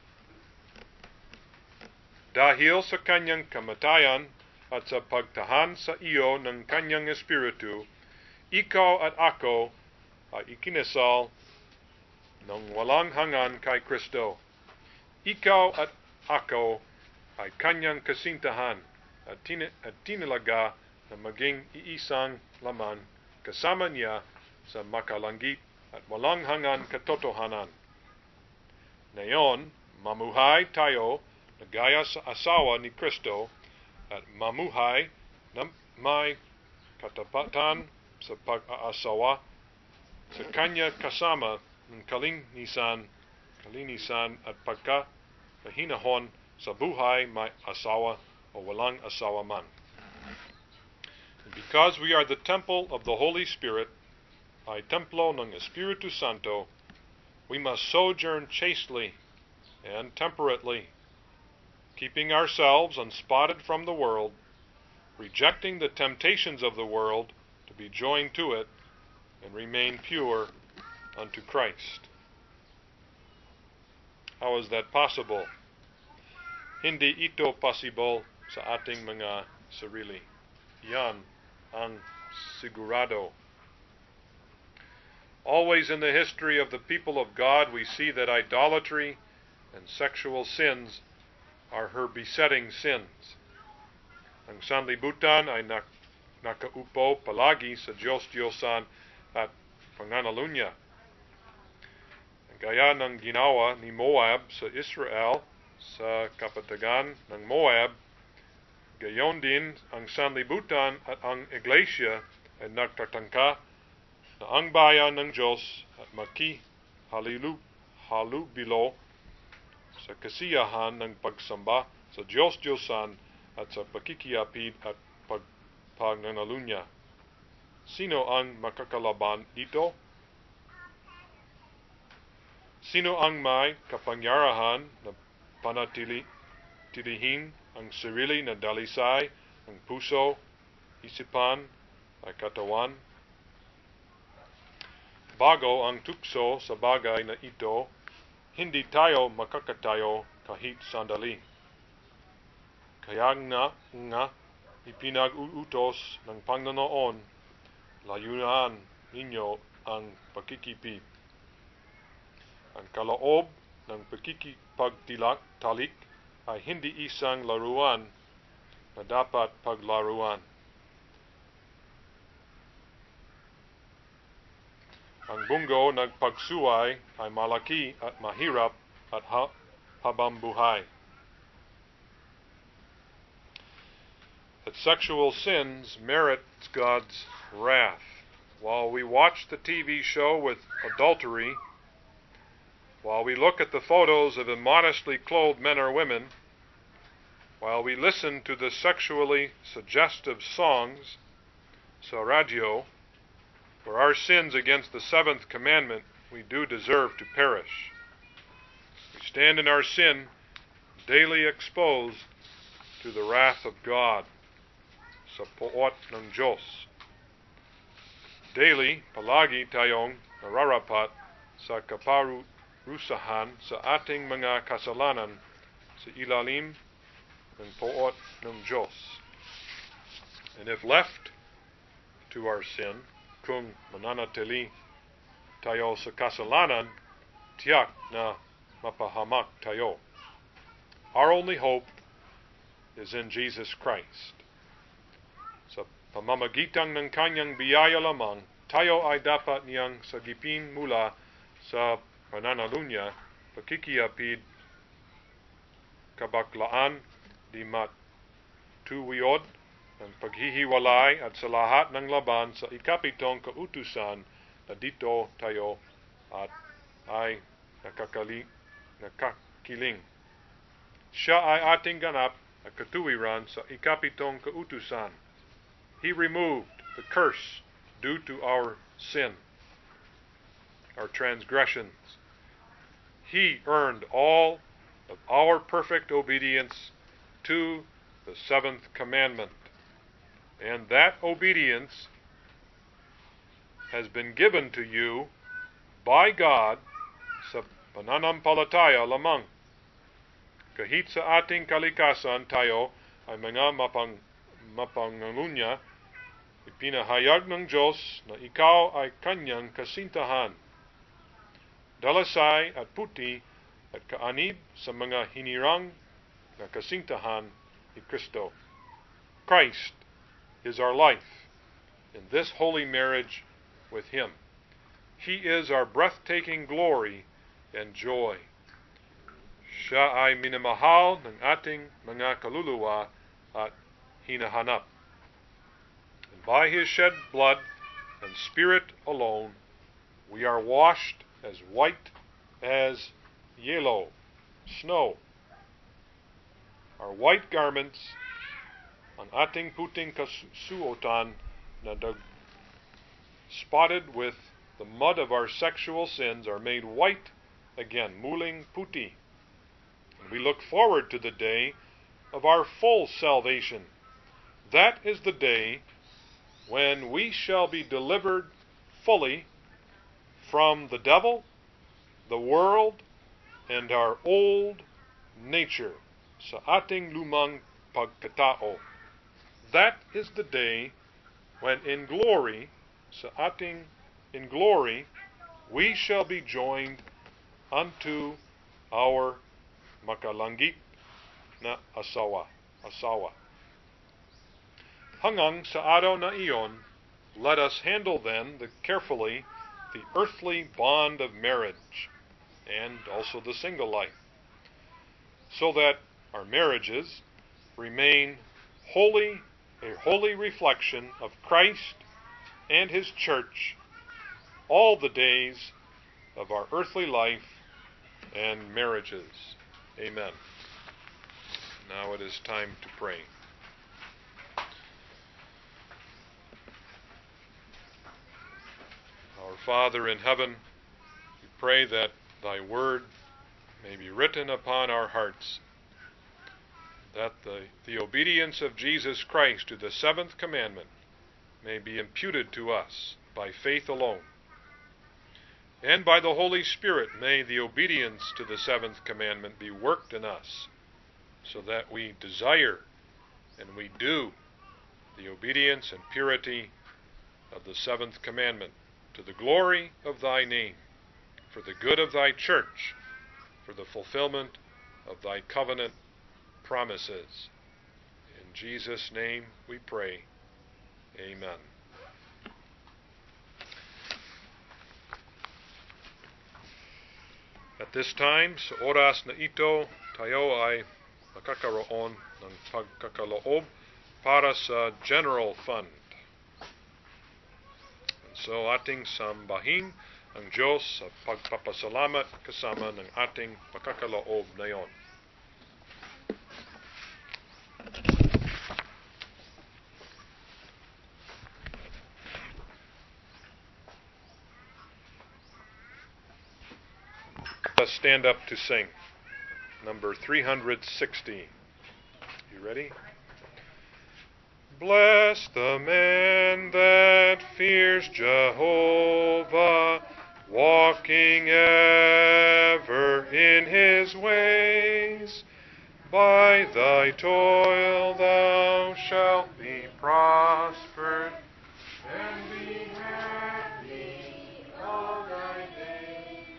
Dahil sa kanyang kamatayan at sa pagtahan sa iyo ng kanyang espiritu, ikaw at ako ay ikinasal ng walang hanggan kay Kristo. Ikaw at ako ay kanyang kasintahan at, tin- at tinilaga na maging iisang laman kasama niya sa makalangit at walang hanggan katotohanan. Ngayon, mamuhay tayo na gaya sa asawa ni Kristo at mamuhay na may katapatan sa pag-aasawa sa kanya kasama ng kalinisan, kalinisan at pagkakahinahon sa buhay may asawa o walang asawa man. And because we are the temple of the Holy Spirit, ay templo ng Espiritu Santo, we must sojourn chastely and temperately, keeping ourselves unspotted from the world, rejecting the temptations of the world to be joined to it, and remain pure unto Christ. How is that possible? Hindi ito possible sa ating mga sarili. Yan ang sigurado. Always in the history of the people of God, we see that idolatry and sexual sins are her besetting sins. Ang sanlibutan ay nak nakaupo palagi sa Diyos-Diyosan at panganalunya. Gaya ng ginawa ni Moab sa Israel sa kapatagan ng Moab, gayon din ang sanlibutan at ang iglesia ay nagtatangka na ang bayan ng Diyos at maki halilu, halubilo sa kasiyahan ng pagsamba sa Diyos-Diyosan at sa pakikiyapid at pagpananalunya. Sino ang makakalaban dito? Sino ang may kapangyarihan na panatili, tilihin ang sarili na dalisay ng puso, isipan, at katawan? Bago ang tukso sa bagay na ito, hindi tayo makakatayo kahit sandali. kaya nga nga ipinag-uutos ng Panginoon, layunan ninyo ang pakikipig. Ang kaloob ng pakikipagtalik ay hindi isang laruan na dapat paglaruan. Ang bungo ng pagsuway ay malaki at mahirap at ha habambuhay. That sexual sins merit God's wrath. While we watch the T V show with adultery, while we look at the photos of immodestly clothed men or women, while we listen to the sexually suggestive songs, sa radio, for our sins against the seventh commandment, we do deserve to perish. We stand in our sin, daily exposed to the wrath of God, sa poot ng Diyos. Daily, palagi tayong nararapat sa kaparusahan sa ating mga kasalanan sa ilalim ng poot ng Diyos. And if left to our sin, kung mananatili tayo sa kasalanan, tiyak na mapahamak tayo. Our only hope is in Jesus Christ. Sa pamamagitan ng kanyang biyaya lamang, tayo ay dapat niyang sagipin mula sa pananalunya, pakikiapid, kabaklaan, di matuwid, ang paghihiwalay at sa lahat ng laban sa ikapitong kautusan na dito tayo at ay nakakali, nakakiling. Siya ay ating ganap at katuwiran sa ikapitong kautusan. He removed the curse due to our sin, our transgressions. He earned all of our perfect obedience to the seventh commandment. And that obedience has been given to you by God sa pananampalataya lamang. Kahit sa ating kalikasan tayo ay mga mapang, mapangalunya, ipinahayag ng Diyos na ikaw ay kanyang kasintahan. Dalasay at puti at kaanib sa mga hinirang na kasintahan ni Kristo. Christ is our life in this holy marriage with Him. He is our breathtaking glory and joy. Siya ay minamahal ng ating mga kaluluwa at hinahanap. And by His shed blood and Spirit alone, we are washed as white as yellow snow. Our white garments, ang ating puting kasuotan na dag spotted with the mud of our sexual sins are made white again, muling puti. And we look forward to the day of our full salvation. That is the day when we shall be delivered fully from the devil, the world, and our old nature sa ating lumang pagkatao. That is the day when in glory, sa ating in glory, we shall be joined unto our makalanggit na asawa, asawa. Hanggang sa araw na iyon, let us handle then the carefully the earthly bond of marriage, and also the single life, so that our marriages remain holy, a holy reflection of Christ and His church all the days of our earthly life and marriages. Amen. Now it is time to pray. Our Father in heaven, we pray that Thy word may be written upon our hearts, that the, the obedience of Jesus Christ to the seventh commandment may be imputed to us by faith alone. And by the Holy Spirit may the obedience to the seventh commandment be worked in us, so that we desire and we do the obedience and purity of the seventh commandment, to the glory of thy name, for the good of thy church, for the fulfillment of thy covenant promises. In Jesus' name we pray. Amen. At this time, sa oras na ito, tayo ay makakaroon ng pagkakaloob para sa General Fund. And so ating sambahin ang Diyos sa pagpapasalamat kasama ng ating pagkakaloob na yon. Let's stand up to sing. Number three hundred sixteen. You ready? Bless the man that fears Jehovah, walking ever in his ways. By thy toil thou shalt be prospered, and be happy all thy days.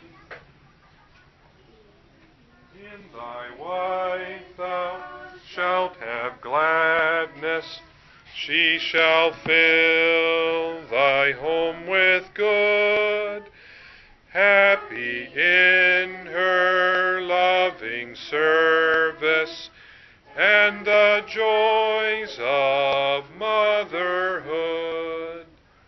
In thy wife thou shalt have gladness, she shall fill thy home with good. Happy in her loving service, and the joys of motherhood.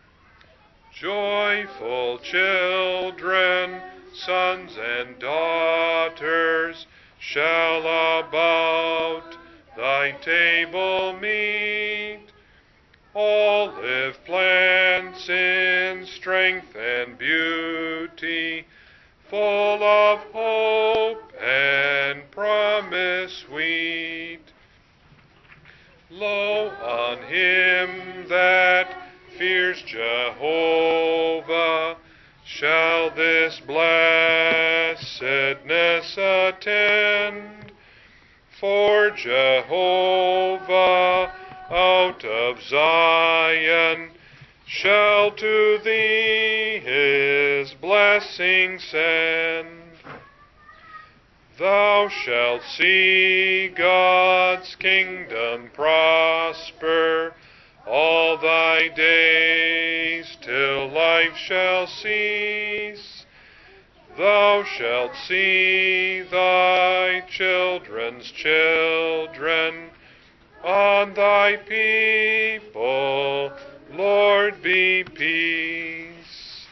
Joyful children, sons and daughters, shall about thy table meet. Olive plants in strength and beauty, full of hope and promise sweet. Lo, on him that fears Jehovah shall this blessedness attend. For Jehovah out of Zion shall to thee his blessing send. Thou shalt see God's kingdom prosper all thy days till life shall cease. Thou shalt see thy children's children on thy people, Lord, be peace.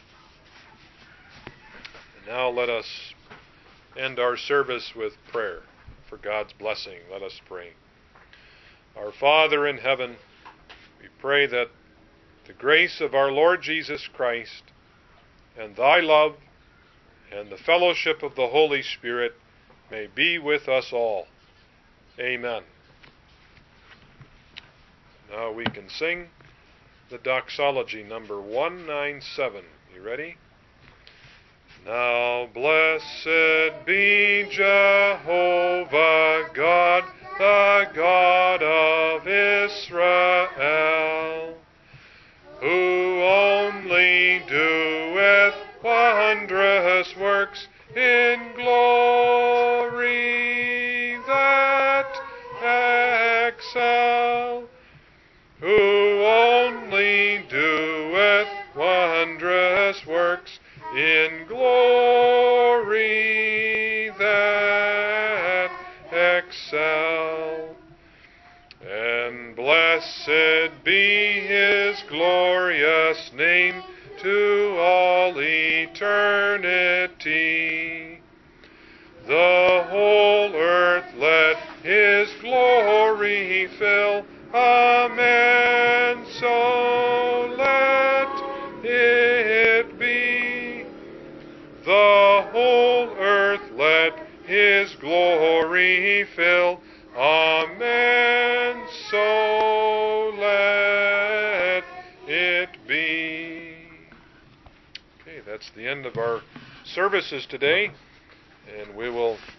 And now let us end our service with prayer for God's blessing. Let us pray. Our Father in heaven, we pray that the grace of our Lord Jesus Christ and thy love and the fellowship of the Holy Spirit may be with us all. Amen. Now we can sing the doxology, number one ninety-seven. You ready? Now blessed be Jehovah God, the God of Israel, who only doeth wondrous works in glory that excel, who only doeth wondrous works in glory that excel. And blessed be his glorious name to all eternity. The whole earth let his glory fill. Amen. So let it be. The whole earth let his glory fill. Amen. So let it be. Okay, that's the end of our services today, and we will